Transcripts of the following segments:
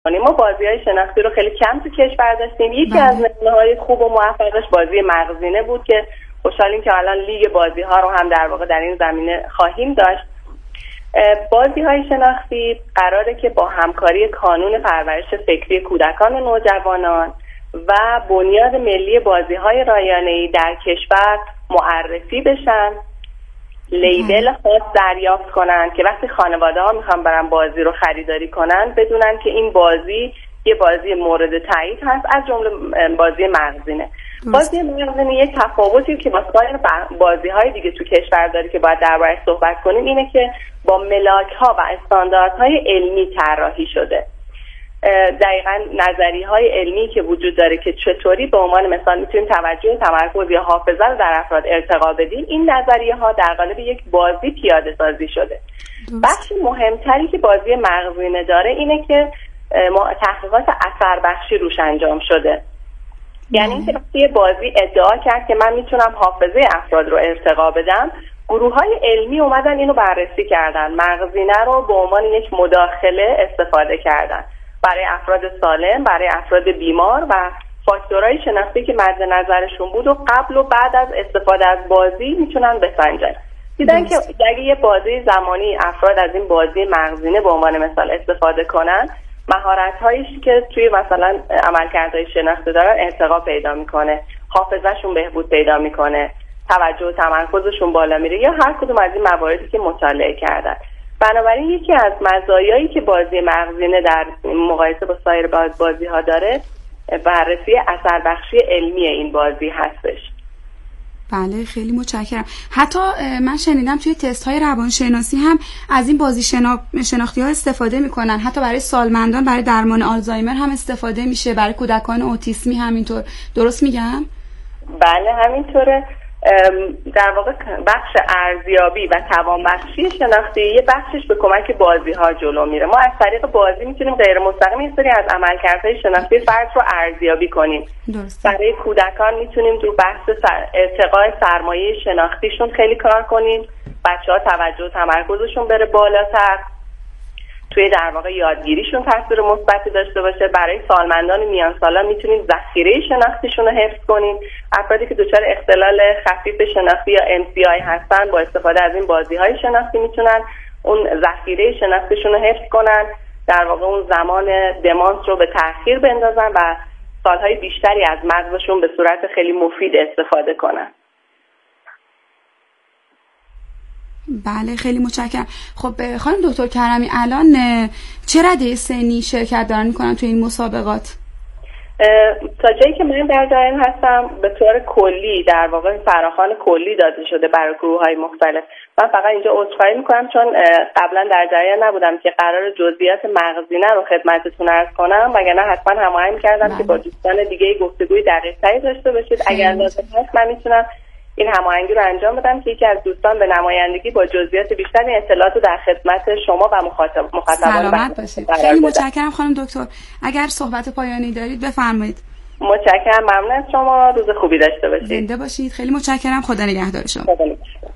ما بازی‌های شناختی رو خیلی کم تو کشور داشتیم. یکی از نمونه‌های خوب و موفقش بازی مغزینه بود که خوشحالیم که الان لیگ بازی‌ها رو هم در واقع در این زمینه خواهیم داشت. بازی‌های شناختی قراره که با همکاری کانون پرورش فکری کودکان و نوجوانان و بنیاد ملی بازی‌های رایانه‌ای در کشور معرفی بشن، لیبل خاص دریافت کنن که وقتی خانواده‌ها میخوان برن بازی رو خریداری کنن بدونن که این بازی یه بازی مورد تایید هست، از جمله بازی مغزینه. بازی مغزینه یک تفاوتی که با سایر بازی‌های دیگه تو کشور داره که باید درباره‌اش صحبت کنیم اینه که با ملاک‌ها و استانداردهای علمی طراحی شده. دقیقاً نظریه‌های علمی که وجود داره که چطوری به عنوان مثال میتونیم توجه، تمرکز یا حافظه رو در افراد ارتقا بدیم، این نظریه‌ها در قالب یک بازی پیاده سازی شده. بخش مهمتری که بازی مغزینه داره اینه که تحقیقات اثر بخشی روش انجام شده. یعنی اینکه وقتی بازی ادعا کرد که من میتونم حافظه افراد رو ارتقا بدم، گروه‌های علمی اومدن اینو بررسی کردن، مغزینه رو به عنوان یک مداخله استفاده کردن برای افراد سالم، برای افراد بیمار و فاکتورهای شناختی که مد نظرشون بود و قبل و بعد از استفاده از بازی میتونن بسنجن. دیدن که اگه یه بازی زمانی افراد از این بازی مغزینه به عنوان مثال استفاده کنن، مهارت‌هایی که توی مثلا عملکردهای شناختی دارن ارتقا پیدا میکنه، حافظه‌شون بهبود پیدا میکنه، توجه و تمرکزشون بالا میره یا هر کدوم از این مواردی که مطالعه کردن. بنابراین یکی از مزایایی که بازی مغزینه در مقایسه با سایر بازی‌ها داره بررسی اثر بخشی علمی این بازی هستش. بله خیلی متشکرم. حتی من شنیدم توی تست‌های روانشناسی هم از این بازی شناختی‌ها استفاده می‌کنن، حتی برای سالمندان برای درمان آلزایمر هم استفاده میشه، برای کودکان اوتیسمی همینطور. درست میگم؟ بله همینطوره. در واقع بخش ارزیابی و توانبخشی شناختی یه بخشش به کمک بازی‌ها جلو میره. ما از طریق بازی میتونیم غیر مستقیم یه سری از عملکردهای شناختی فرد رو ارزیابی کنیم. برای کودکان میتونیم تو بحث ارتقاء سرمایه شناختیشون خیلی کار کنیم، بچه‌ها توجه و تمرکزشون بره بالاتر، توی در واقع یادگیریشون تاثیر مثبتی داشته باشه. برای سالمندان میان سالا میتونیم ذخیره شناختیشون رو حفظ کنیم. افرادی که دچار اختلال خفیف شناختی یا MCI هستن با استفاده از این بازی‌های شناختی میتونن اون ذخیره شناختیشون رو حفظ کنن، در واقع اون زمان دمانس رو به تأخیر بندازن و سالهای بیشتری از مغزشون به صورت خیلی مفید استفاده کنن. بله خیلی متشکرم. خب خانم دکتر کرمی الان چه رده سنی شرکت دارن میکنن تو این مسابقات؟ تا جایی که من در جریان هستم به طور کلی در واقع فراخوان کلی داده شده برای گروه‌های مختلف. من فقط اینجا عذرخواهی میکنم چون قبلا در جریان نبودم که قرار جزئیات مغزینه رو خدمتتون عرض کنم، وگرنه حتما هماهنگ کردم که با دوستان دیگه گفتگوی دقیق‌تری داشته باشید. اگر لازم هست من میتونم این هماهنگی رو انجام بدم که یکی از دوستان به نمایندگی با جزئیات بیشتری اطلاعات رو در خدمت شما و مخاطبان سلامت باشید. خیلی متشکرم خانم دکتر. اگر صحبت پایانی دارید بفرمایید. متشکرم، ممنون از شما. روز خوبی داشته باشید. زنده باشید. خیلی متشکرم. خدا نگهدار شما. خدا نگهدار.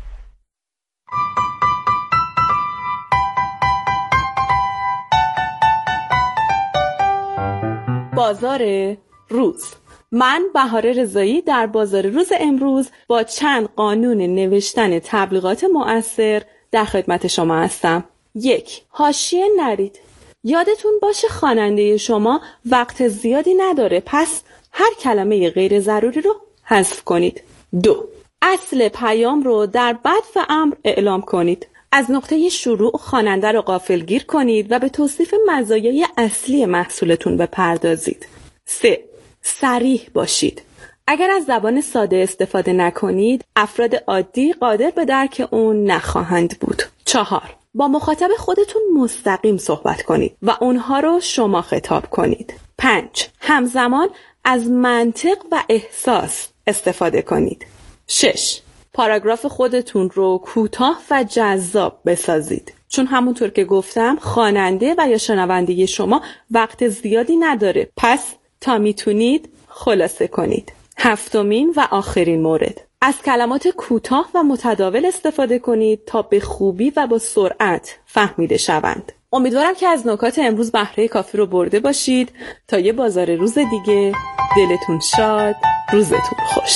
بازار روز. من بهار رضایی در بازار روز امروز با چند قانون نوشتن تبلیغات مؤثر در خدمت شما هستم. 1. حاشیه نرید. یادتون باشه خواننده شما وقت زیادی نداره، پس هر کلمه غیر ضروری رو حذف کنید. 2. اصل پیام رو در بدو امر اعلام کنید. از نقطه شروع خواننده رو غافلگیر کنید و به توصیف مزایای اصلی محصولتون بپردازید. 3. صریح باشید. اگر از زبان ساده استفاده نکنید، افراد عادی قادر به درک اون نخواهند بود. 4. با مخاطب خودتون مستقیم صحبت کنید و اونها رو شما خطاب کنید. 5. همزمان از منطق و احساس استفاده کنید. 6. پاراگراف خودتون رو کوتاه و جذاب بسازید. چون همونطور که گفتم خواننده و یا شنونده شما وقت زیادی نداره، پس تا میتونید خلاصه کنید. 7. و آخرین مورد، از کلمات کوتاه و متداول استفاده کنید تا به خوبی و با سرعت فهمیده شوند. امیدوارم که از نکات امروز بهره کافی رو برده باشید. تا یه بازار روز دیگه، دلتون شاد، روزتون خوش.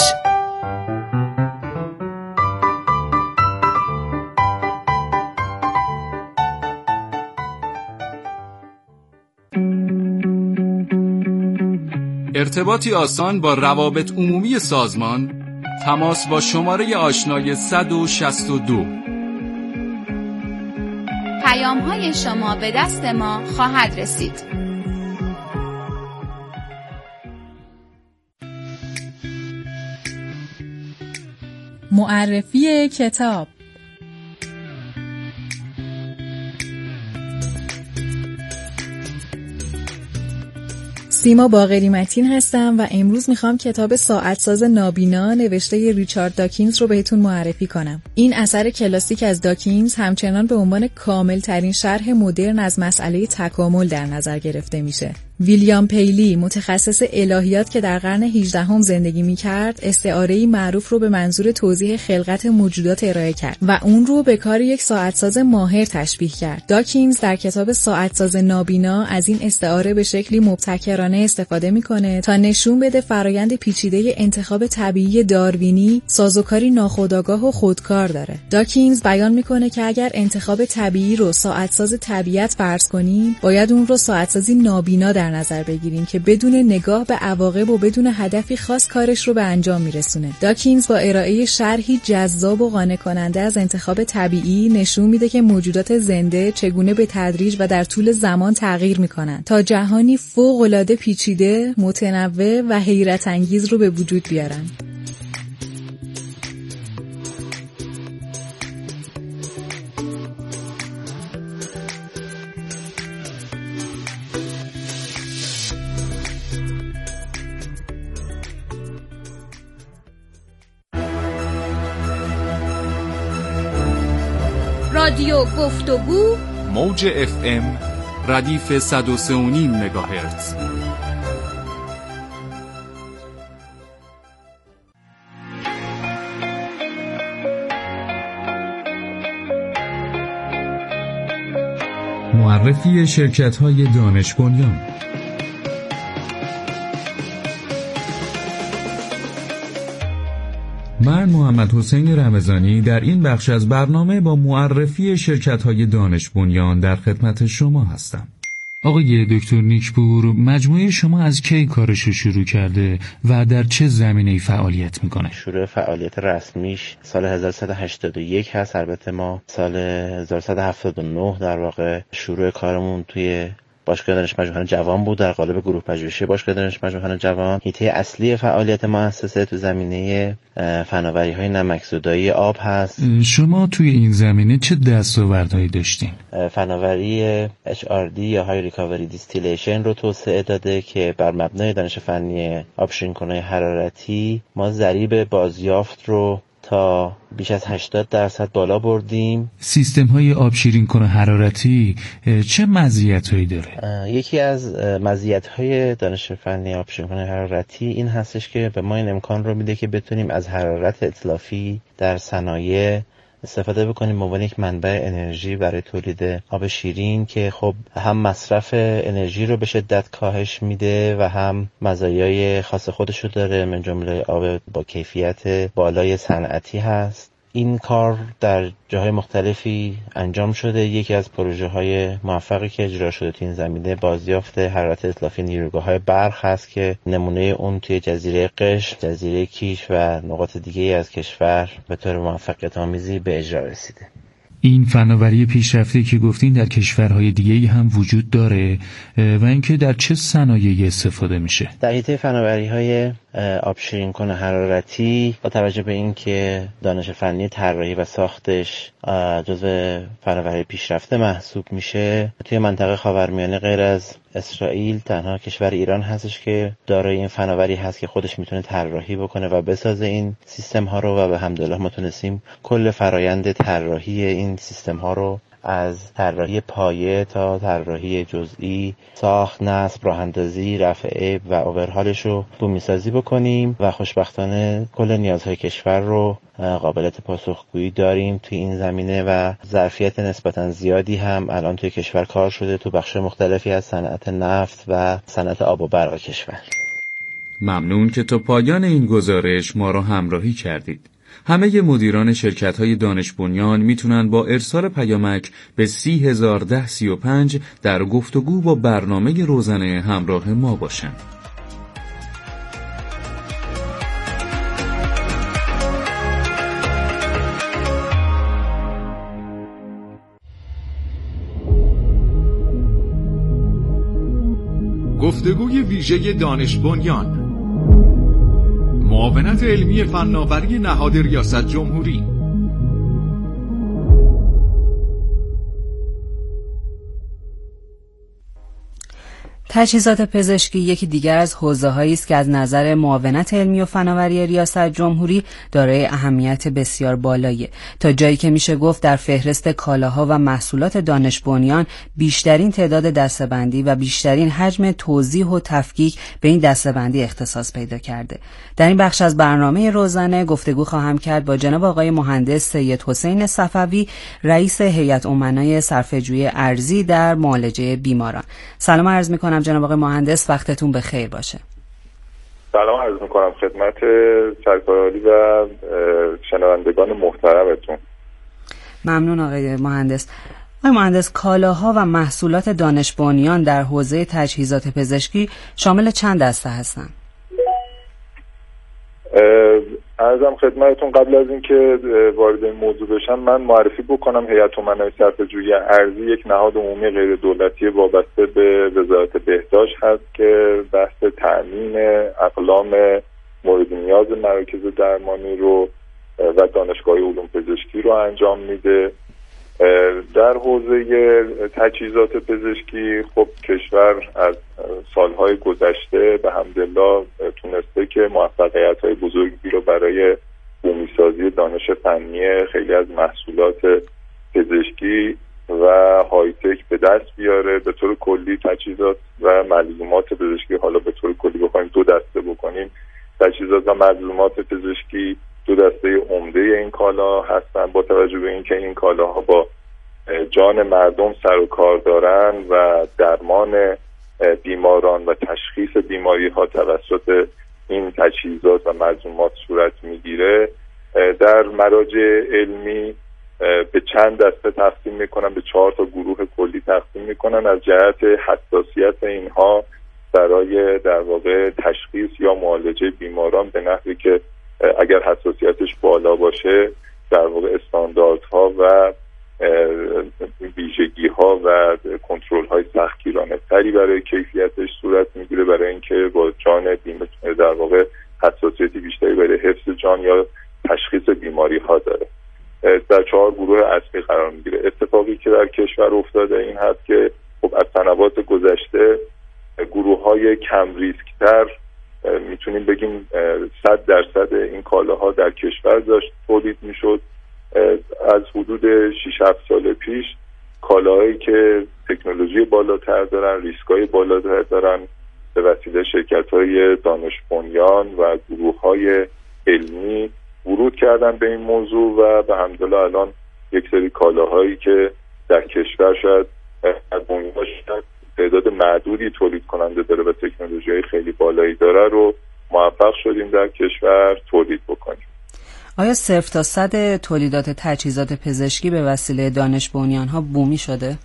ارتباطی آسان با روابط عمومی سازمان. تماس با شماره آشنای 162. پیام‌های شما به دست ما خواهد رسید. معرفی کتاب. سیما باقری متین هستم و امروز میخوام کتاب ساعتساز نابینا نوشته ریچارد داکینز رو بهتون معرفی کنم. این اثر کلاسیک از داکینز همچنان به عنوان کامل ترین شرح مدرن از مسئله تکامل در نظر گرفته میشه. ویلیام پیلی، متخصص الهیات که در قرن 18 زندگی میکرد، استعاره‌ای معروف رو به منظور توضیح خلقت موجودات ارائه کرد و اون رو به کار یک ساعتساز ماهر تشبیه کرد. داکینز در کتاب ساعتساز نابینا از این استعاره به شکلی مبتکرانه استفاده میکنه تا نشون بده فرایند پیچیده انتخاب طبیعی داروینی سازوکاری ناخودآگاه و خودکار داره. داکینز بیان میکنه که اگر انتخاب طبیعی رو ساعتساز طبیعت فرض کنیم، باید اون رو ساعتسازی نابینا در نظر بگیریم که بدون نگاه به عواقب و بدون هدفی خاص کارش رو به انجام میرسونه. داکینز با ارائه شرحی جذاب و قانع کننده از انتخاب طبیعی نشون میده که موجودات زنده چگونه به تدریج و در طول زمان تغییر میکنن تا جهانی فوق‌العاده پیچیده، متنوع و حیرت انگیز رو به وجود بیارن. رادیو گفتگو موج FM ردیف 103.5 مگاهرتز. معرفی شرکت‌های دانش بنیان. من محمد حسین رمضانی در این بخش از برنامه با معرفی شرکت‌های دانش بنیان در خدمت شما هستم. آقای دکتر نیکپور، مجموعه شما از کی کارش رو شروع کرده و در چه زمینه‌ای فعالیت میکنه؟ شروع فعالیت رسمیش سال 1181 هست. البته ما سال 1179 در واقع شروع کارمون توی باشگاه دانش پژوهان جوان بود، در قالب گروه پژوهشی باشگاه دانش پژوهان جوان. حیطه اصلی فعالیت مؤسسه تو زمینه فناوری‌های نمکزدایی آب هست. شما توی این زمینه چه دستاوردهایی داشتین؟ فناوری HRD یا High Recovery Distillation رو توسعه داده که بر مبنای دانش فنی آبشیرین‌کنهای حرارتی ما ضریب بازیافت رو تا بیش از 80% بالا بردیم. سیستم های آبشیرین کنه حرارتی چه مزیت‌هایی داره؟ یکی از مزیت‌های دانش فنی آبشیرین کنه حرارتی این هستش که به ما این امکان رو میده که بتونیم از حرارت اتلافی در صنایع استفاده بکنیم به عنوان یک منبع انرژی برای تولید آب شیرین که خب هم مصرف انرژی رو به شدت کاهش میده و هم مزایای خاص خودش رو داره، من جمله آب با کیفیت بالای صنعتی هست. این کار در جاهای مختلفی انجام شده. یکی از پروژه های موفقی که اجرا شده توی این زمینه بازیافت حرارت اتلافی نیروگاه‌های برق هست که نمونه اون توی جزیره قشم، جزیره کیش و نقاط دیگه از کشور به طور موفقیت آمیزی به اجرا رسیده. این فناوری پیشرفته که گفتین در کشورهای دیگه‌ای هم وجود داره و اینکه در چه صنایعی استفاده میشه؟ در حیطه فناوری‌های آبشیرین کنه حرارتی با توجه به اینکه دانش فنی طراحی و ساختش جزو فناوری پیشرفته محسوب میشه، توی منطقه خاورمیانه غیر از اسرائیل تنها کشور ایران هستش که دارای این فناوری هست که خودش میتونه طراحی بکنه و بسازه این سیستم ها رو و به حمدالله ما تونستیم کل فرایند طراحی این سیستم ها رو از طراحی پایه تا طراحی جزئی، ساخت، نصب، راه‌اندازی، رفع عیب و اوورهالش رو بومی‌سازی بکنیم و خوشبختانه کل نیازهای کشور رو قابلیت پاسخگویی داریم توی این زمینه و ظرفیت نسبتاً زیادی هم الان توی کشور کار شده تو بخش مختلفی از صنعت نفت و صنعت آب و برق کشور. ممنون که تا پایان این گزارش ما را همراهی کردید. همه مدیران شرکت‌های دانش بنیان میتونن با ارسال پیامک به 301035 در گفتگو با برنامه روزانه همراه ما باشن. گفتگوی ویژه دانش بنیان، معاونت علمی فناوری نهاد ریاست جمهوری. تجهیزات پزشکی یکی دیگر از حوزه‌هایی است که از نظر معاونت علمی و فناوری ریاست جمهوری دارای اهمیت بسیار بالایی، تا جایی که میشه گفت در فهرست کالاها و محصولات دانش بنیان بیشترین تعداد دسته‌بندی و بیشترین حجم توضیح و تفکیک به این دسته‌بندی اختصاص پیدا کرده. در این بخش از برنامه روزانه گفتگو خواهم کرد با جناب آقای مهندس سید حسین صفوی، رئیس هیئت امنای صرفه‌جویی ارزی در معالجه بیماران. سلام عرض می‌کنم جناب آقای مهندس، وقتتون بخیر باشه. سلام عرض میکنم خدمت سرکارعالی و شنوندگان محترمتون. ممنون آقای مهندس. آقای مهندس، کالاها و محصولات دانش بنیان در حوزه تجهیزات پزشکی شامل چند دسته هستند؟ عرضم خدمتتون قبل از اینکه وارد این موضوع بشم من معرفی بکنم هیئت امنای صرفه‌جویی ارزی یک نهاد عمومی غیر دولتی وابسته به وزارت بهداشت هست که بحث تأمین اقلام مورد نیاز مراکز درمانی رو و دانشگاه علوم پزشکی رو انجام میده. در حوزه تجهیزات پزشکی خب کشور از سالهای گذشته به حمدالله تونسته که موفقیت‌های بزرگی رو برای بومی‌سازی دانش فنی خیلی از محصولات پزشکی و هایتک به دست بیاره. به طور کلی تجهیزات و ملزومات پزشکی، حالا به طور کلی بخوایم دو دسته بکنیم، تجهیزات و ملزومات پزشکی دو دسته عمده این کالا هستن، با توجه به اینکه این کالاها با جان مردم سر و کار دارن و درمان بیماران و تشخیص بیماری ها توسط این تجهیزات و ملزومات صورت میگیره. در مراجع علمی به چند دسته تقسیم میکنن، به 4 تا گروه کلی تقسیم میکنن از جهت حساسیت اینها برای در واقع تشخیص یا معالجه بیماران، به نحوی که اگر حساسیتش بالا باشه در واقع استانداردها و ویژگی‌ها و کنترل‌های سختگیرانه تری برای کیفیتش صورت میگیره، برای اینکه با جان در واقع حساسیتی بیشتری برای حفظ جان یا تشخیص بیماری‌ها داره. در 4 گروه اصلی قرار میگیره. اتفاقی که در کشور افتاده این هست که خب از سنوات گذشته گروه‌های کم ریسک‌تر میتونیم بگیم 100% این کالاها در کشور داشت تولید میشد. از حدود 6-7 سال پیش کالاهایی که تکنولوژی بالاتر دارن، ریسکای بالاتر دارن، به وسیله شرکت‌های دانش بنیان و گروه‌های علمی ورود کردن به این موضوع و به حمدالله الان یک سری کالاهایی که در کشور شاید تعداد معدودی تولید کننده داره و تکنولوژی‌های خیلی بالایی داره رو موفق شدیم در کشور تولید بکنیم. آیا 0 تا 100 تولیدات تجهیزات پزشکی به وسیله دانش بنیان ها بومی شده؟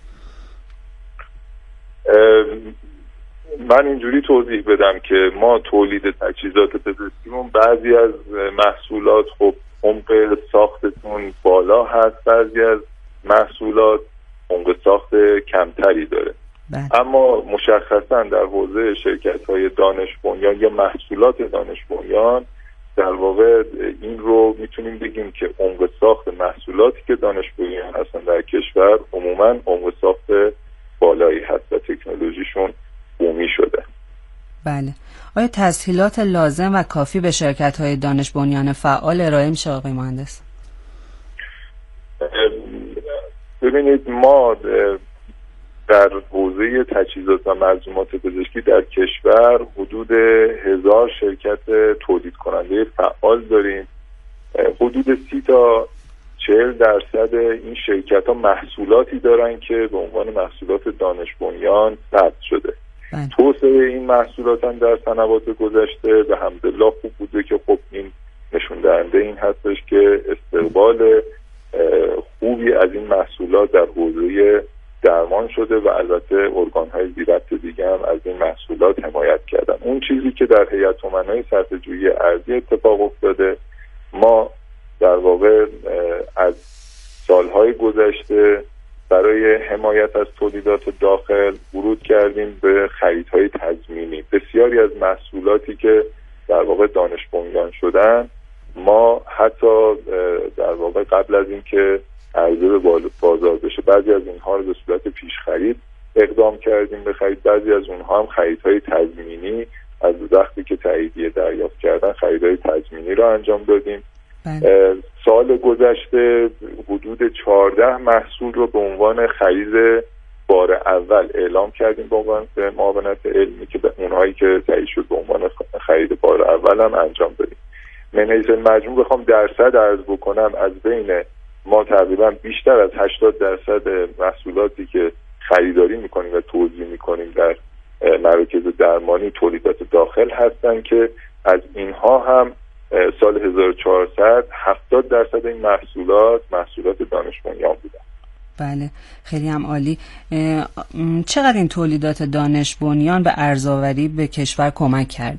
من اینجوری توضیح بدم که ما تولید تجهیزات پزشکیمون بعضی از محصولات خب عمق ساختتون بالا هست، بعضی از محصولات عمق ساخت کمتری داره. اما مشخصا در حوزه شرکت‌های دانش بنیان یا محصولات دانش بنیان در واقع این رو میتونیم بگیم که عمق ساخت محصولاتی که دانش بنیان هستن در کشور عموما عمق ساخت بالایی هست و تکنولوژیشون بومی شده. بله. آیا تسهیلات لازم و کافی به شرکت‌های دانش بنیان فعال ارائه میشه آقای مهندس؟ ببینید ما در حوزه تجهیزات و ملزومات پزشکی در کشور حدود 1000 شرکت تولید کننده فعال داریم. حدود 30 تا 40% این شرکت ها محصولاتی دارن که به عنوان محصولات دانش بنیان ثبت شده. توسعه این محصولات هم در سنوات گذشته به حمدالله خوب بوده که خب این نشون دهنده این هستش که استقبال خوبی از این محصولات در حوزه درمان شده و البته ارگان‌های ذی‌ربط دیگه هم از این محصولات حمایت کردن. اون چیزی که در هیئت امنای صرفه‌جویی ارضی اتفاق افتاده، ما در واقع از سالهای گذشته برای حمایت از تولیدات داخل ورود کردیم به خریدهای تضمینی. بسیاری از محصولاتی که در واقع دانش بنیان شدن، ما حتی در واقع قبل از اینکه عرضه به بازار بشه بعضی از اینها رو به صورت پیش خرید اقدام کردیم به خرید. بعضی از اونها هم خریدهای تضمینی از وقتی که تاییدیه دریافت کردن خریدهای تضمینی رو انجام دادیم. سال گذشته حدود 14 محصول رو به عنوان خرید بار اول اعلام کردیم به عنوان معاونت علمی که به اونهایی که تایید شد به عنوان خرید بار اول هم انجام دادیم. من حیث المجموع بخوام درصد عرض بکنم، از بین ما تقریبا بیشتر از 80% محصولاتی که خریداری میکنیم و توزیع میکنیم در مراکز درمانی تولیدات داخل هستن که از اینها هم سال 1400 70% این محصولات دانش بنیان بودن. بله، خیلی هم عالی. چقدر این تولیدات دانش بنیان به ارزآوری به کشور کمک کرده؟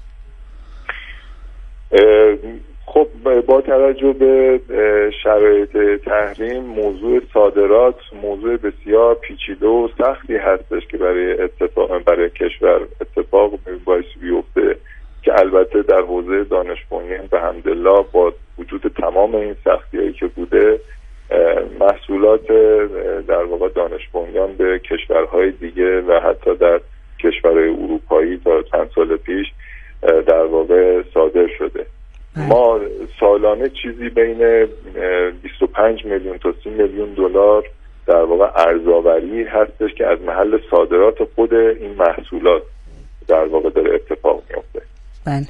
خب با توجه به شرایط تحریم موضوع صادرات موضوع بسیار پیچیده و سختی هستش که برای کشور اتفاق باعث بیفته که البته در حوزه دانش بنیان به حمدالله با وجود تمام این سختی‌هایی که بوده محصولات در واقع دانش بنیان به کشورهای دیگه و حتی در کشورهای اروپایی تا چند سال پیش در واقع صادر شده. ما سالانه چیزی بین 25 میلیون تا 30 میلیون دلار در واقع ارزآوری هستش که از محل صادرات خود این محصولات در واقع داره اتفاق میفته. بله.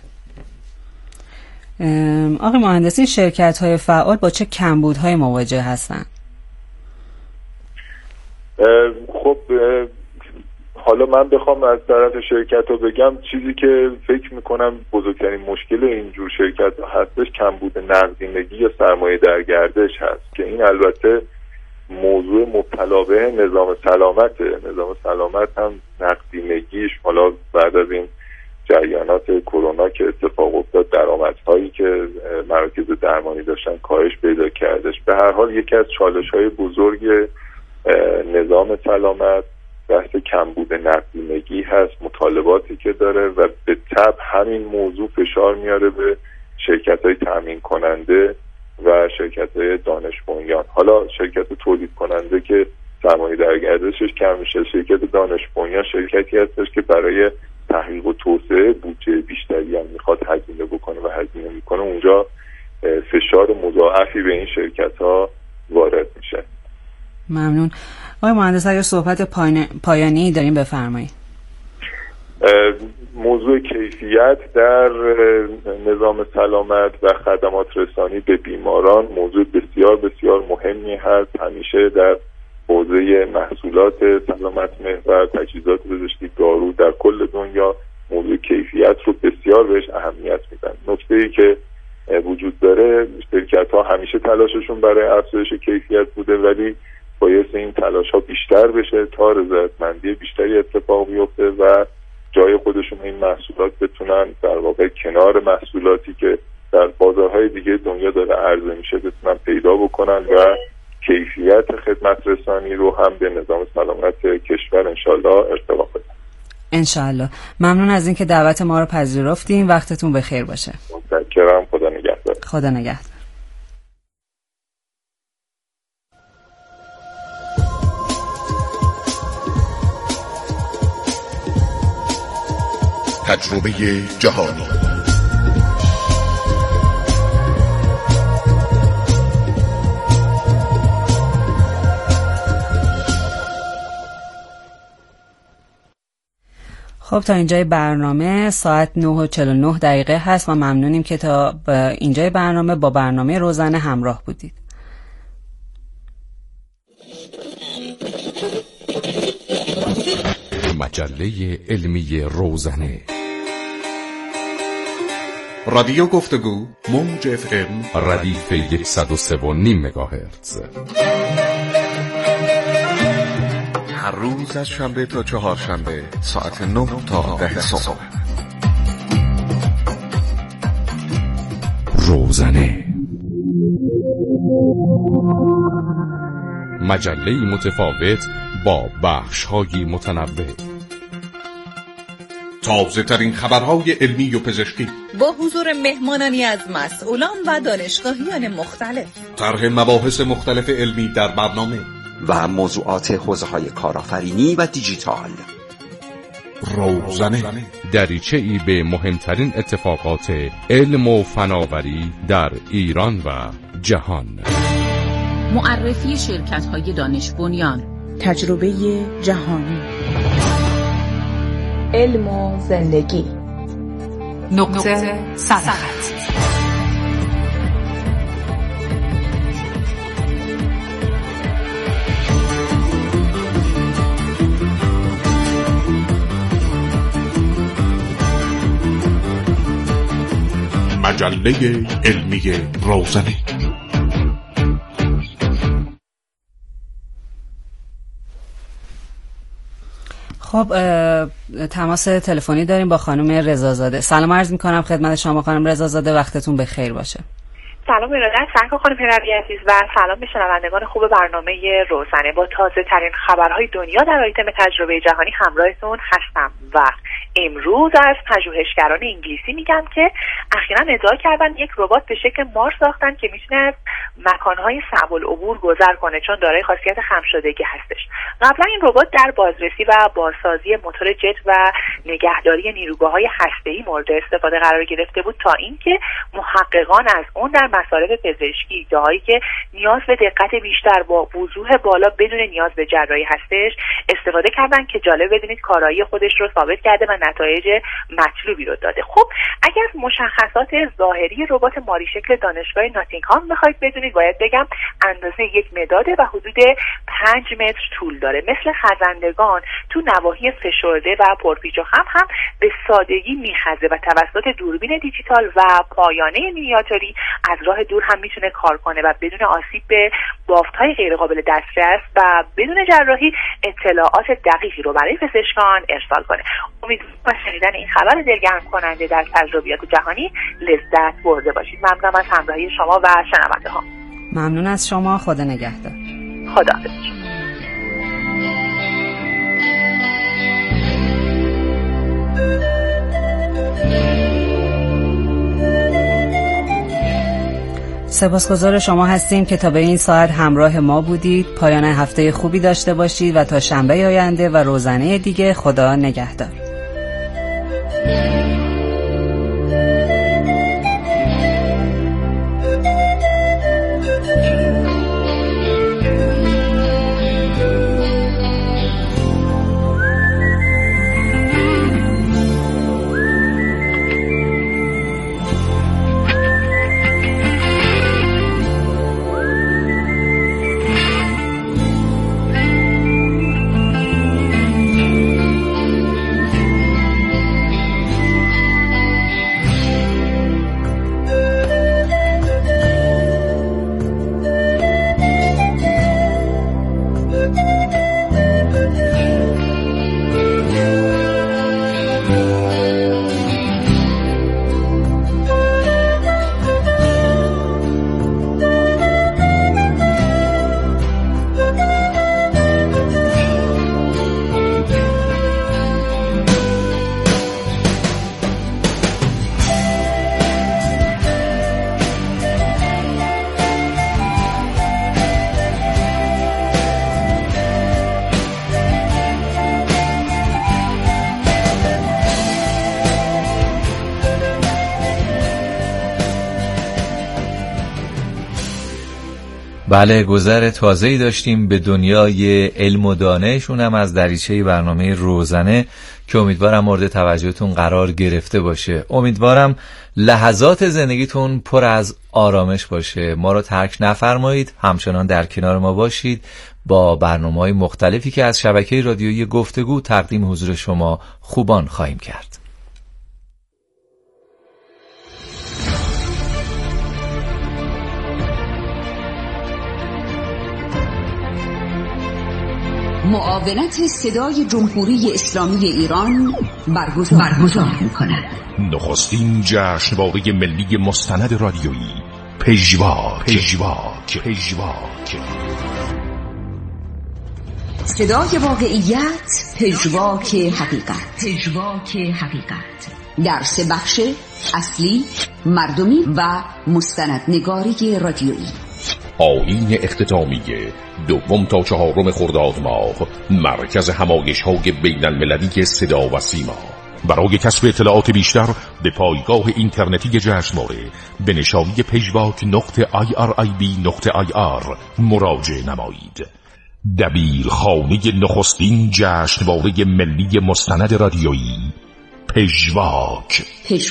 آقای مهندسی، شرکت‌های فعال با چه کمبودهای مواجه هستند؟ خب حالا من بخوام از طرف شرکت ها بگم، چیزی که فکر میکنم بزرگترین مشکل اینجور شرکت ها هستش کمبود نقدینگی یا سرمایه در گردش هست که این البته موضوع مبتلا به نظام سلامت هم نقدینگیش حالا بعد از این جریانات کرونا که اتفاق افتاد درآمدهایی که مراکز درمانی داشتن کاهش پیدا کردش. به هر حال یکی از چالش‌های بزرگ نظام سلامت بحث کمبود نقدینگی هست، مطالباتی که داره و به تبع همین موضوع فشار میاره به شرکت‌های تامین کننده و شرکت‌های دانش بنیان. حالا شرکت تولید کننده که سرمایه در گردشش کم میشه، شرکت دانش بنیان شرکتی هستش که برای تحقیق و توسعه بودجه بیشتری هم میخواد هزینه بکنه و هزینه میکنه، اونجا فشار مضاعفی به این شرکت‌ها وارد میشه. ممنون. آقای مهندس اگر صحبت پایانی داریم بفرمایید. موضوع کیفیت در نظام سلامت و خدمات رسانی به بیماران موضوع بسیار بسیار مهمی هست. همیشه در حوزه محصولات سلامت محور، تجهیزات پزشکی، دارو در کل دنیا موضوع کیفیت رو بسیار بهش اهمیت میدن. نکته‌ای که وجود داره، شرکت‌ها همیشه تلاششون برای افزایش کیفیت بوده ولی باید این تلاش ها بیشتر بشه تا رضایتمندی بیشتری اتفاق بیفته و جای خودشون این محصولات بتونن در واقع کنار محصولاتی که در بازارهای دیگه دنیا داره عرضه میشه بتونن پیدا بکنن و کیفیت خدمت رسانی رو هم به نظام سلامت کشور انشالله ارتقا بدن. انشالله. ممنون از اینکه دعوت ما رو پذیرفتیم. وقتتون بخیر باشه. متشکرم. خدا نگهدار. خدا نگهدار. تجربه جهانی. خب تا اینجای برنامه ساعت 9:49 هست و ممنونیم که تا اینجای برنامه با برنامه روزانه همراه بودید. مجله علمی روزانه، رادیو گفتگو، موج FM، ردیف 103.5 مگاهرتز. هر روز از شنبه تا چهارشنبه ساعت 9 تا 10 صبح. روزانه، مجله متفاوت با بخش‌های متنوع. تازه ترین خبرهای علمی و پزشکی با حضور مهمانانی از مسئولان و دانشگاهیان مختلف. طرح مباحث مختلف علمی در برنامه و موضوعات حوزه‌های کارآفرینی و دیجیتال. روزانه، دریچه‌ای به مهمترین اتفاقات علم و فناوری در ایران و جهان. معرفی شرکت‌های دانش بنیان، تجربه جهانی، علم و زندگی، نقطه صداقت. مجله علمی روزانه. خب تماس تلفنی داریم با خانم رضازاده. سلام عرض میکنم خدمت شما خانم رضازاده، وقتتون بخیر باشه. سلام ارادت، سرکار خانم پیروی عزیز و سلام به شنوندگان خوب برنامه روزانه. با تازه ترین خبرهای دنیا در آیتم تجربه جهانی همراهتون هستم و امروز از پژوهشگران انگلیسی میگم که اخیراً ادعا کردن یک ربات به شکل مار ساختن که میتونه از مکانهای صعب العبور گذر کنه چون دارای خاصیت خم‌شدگی هستش. قبلا این ربات در بازرسی و بازسازی موتور جت و نگهداری نیروگاه‌های هسته‌ای مورد استفاده قرار گرفته بود تا اینکه محققان از اون در مصارف پزشکی جاهایی که نیاز به دقت بیشتر با وضوح بالا بدون نیاز به جراحی هستش استفاده کردن که جالب بدونید کارایی خودش رو ثابت کرده و نتایج مطلوبی رو داده. خب اگر از مشخصات ظاهری ربات ماری شکل دانشگاه ناتینگهام بخواید بدونید باید بگم اندازه یک مداده و حدود 5 متر طول داره. مثل خزندگان تو نواحی فشرده و پرپیچ و خم هم به سادگی میخزه و توسط دوربین دیجیتال و پایانه مینیاتوری از راه دور هم میتونه کار کنه و بدون آسیب به بافت‌های غیر قابل دسترس و بدون جراحی اطلاعات دقیقی رو برای پزشکان ارسال کنه. امیدوارم با شنیدن این خبر دلگرم کننده در تجربیات جهانی لذت برده باشید. ممنونم از همراهی شما و شنونده ها. ممنون از شما، خدا نگهدار. خداحافظ. سپاسگزار شما هستیم که تا به این ساعت همراه ما بودید. پایان هفته خوبی داشته باشید و تا شنبه آینده و روزانه دیگه خدا نگهدار. بله، گذر تازه‌ای داشتیم به دنیای علم و دانش، اونم از دریچه برنامه روزانه که امیدوارم مورد توجهتون قرار گرفته باشه. امیدوارم لحظات زندگیتون پر از آرامش باشه. ما رو ترک نفرمایید، همچنان در کنار ما باشید. با برنامه‌های مختلفی که از شبکه رادیویی گفتگو تقدیم حضور شما خوبان خواهیم کرد. معاونت صدای جمهوری اسلامی ایران برگزار می‌کند. نخستین جشنواره ملی مستند رادیویی پژواک. صدای واقعیت، پژواک حقیقت. در 3 بخش اصلی، مردمی و مستندنگاری رادیویی. آیین اختتامیه 2 تا 4 خرداد ماه، مرکز همایش‌های بین‌المللی صدا و سیما. برای کسب اطلاعات بیشتر به پایگاه اینترنتی جشنواره به نشانی pejvak.irib.ir مراجعه نمایید. دبیرخانه نخستین جشنواره ملی مستند رادیویی پژواک.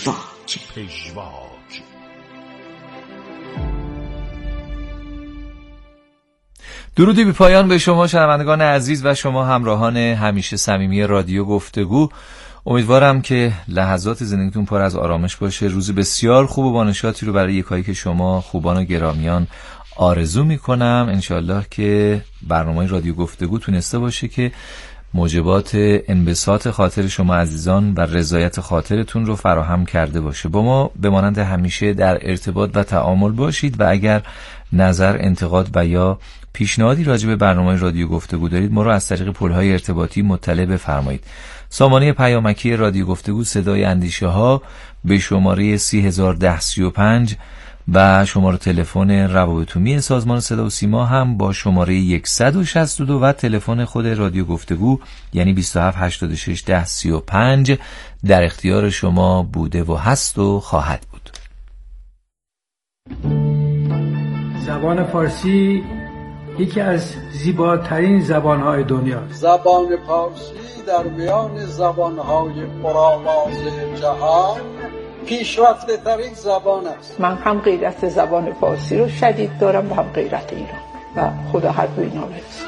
درودی بی پایان به شما شنوندگان عزیز و شما همراهان همیشه صمیمی رادیو گفتگو. امیدوارم که لحظات زندگیتون پر از آرامش باشه. روز بسیار خوب و بانشاطی رو برای یکایی که شما خوبان و گرامیان آرزو میکنم. انشالله که برنامه رادیو گفتگو تونسته باشه که موجبات انبساط خاطر شما عزیزان و رضایت خاطرتون رو فراهم کرده باشه. با ما به مانند همیشه در ارتباط و تعامل باشید و اگر نظر، انتقاد و یا پیشنهادی راجع به برنامه رادیو گفتگو دارید ما رو از طریق پل‌های ارتباطی مطلع بفرمایید. سامانه پیامکی رادیو گفتگو صدای اندیشه ها به شماره 30135 و شماره تلفن روابط عمومی سازمان صدا و سیما هم با شماره 162 و تلفن خود رادیو گفتگو یعنی 27861035 در اختیار شما بوده و هست و خواهد بود. زبان فارسی یکی از زیباترین زبانهای دنیاست. زبان فارسی در میان زبانهای پرآواز جهان پیشرفته ترین زبان است. من هم غیرت زبان فارسی رو شدید دارم و هم غیرت ایران و خدا هر دو اینا برسه.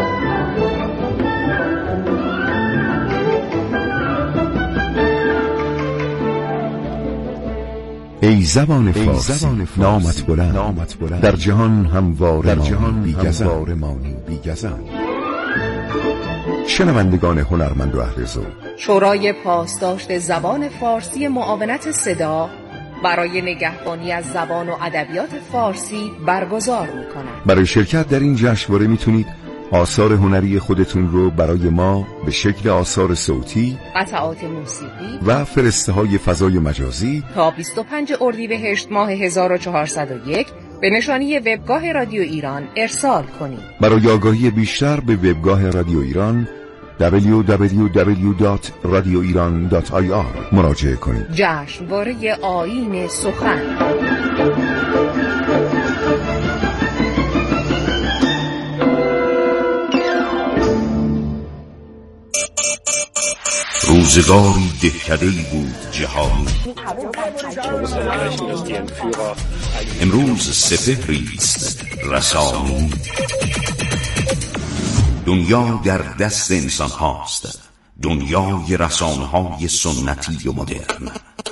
ای زبان فارسی نامت بلند در جهان همواره مانی بی‌گزند. شنوندگان هنرمند و اهل ذوق، شورای پاسداشت زبان فارسی معاونت صدا برای نگهبانی از زبان و ادبیات فارسی برگزار می‌کند. برای شرکت در این جشنواره میتونید آثار هنری خودتون رو برای ما به شکل آثار صوتی، قطعات موسیقی و فرسته‌های فضای مجازی تا 25 اردیبهشت ماه 1401 به نشانی وبگاه رادیو ایران ارسال کنید. برای آگاهی بیشتر به وبگاه رادیو ایران www.radioiran.ir مراجعه کنید. جشنواره آیین سخن. روزگاری دهکده‌ای بود جهانی، امروز سپهری است رسانی. دنیا در دست انسان هاست، دنیای رسانه های سنتی و مدرن.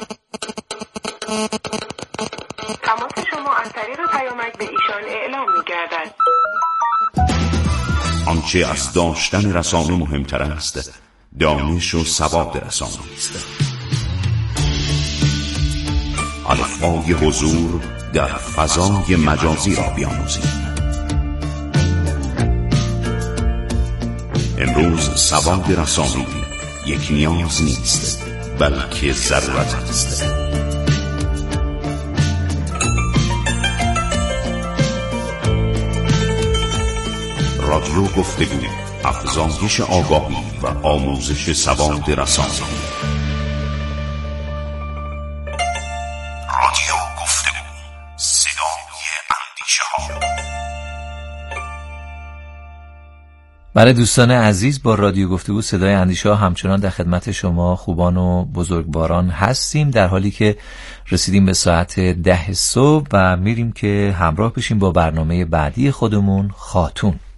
تماس شما از طریق پیامک به ایشان اعلام می‌گردد. آنچه از داشتن رسانه مهمتر است دانش و سواد رسانه است. الفبای حضور در فضای مجازی را بیاموزید. امروز سواد رسانه‌ای یک نیاز نیست بلکه ضرورت است. رادیو گفتگو، افزایش آگاهی و آموزش سواد رسانه‌ای. رادیو گفتگو، صدای اندیشه ها. برای دوستان عزیز، با رادیو گفتگو صدای اندیشه ها همچنان در خدمت شما خوبان و بزرگواران هستیم، در حالی که رسیدیم به ساعت 10 صبح و میریم که همراه بشیم با برنامه بعدی خودمون، خاتون.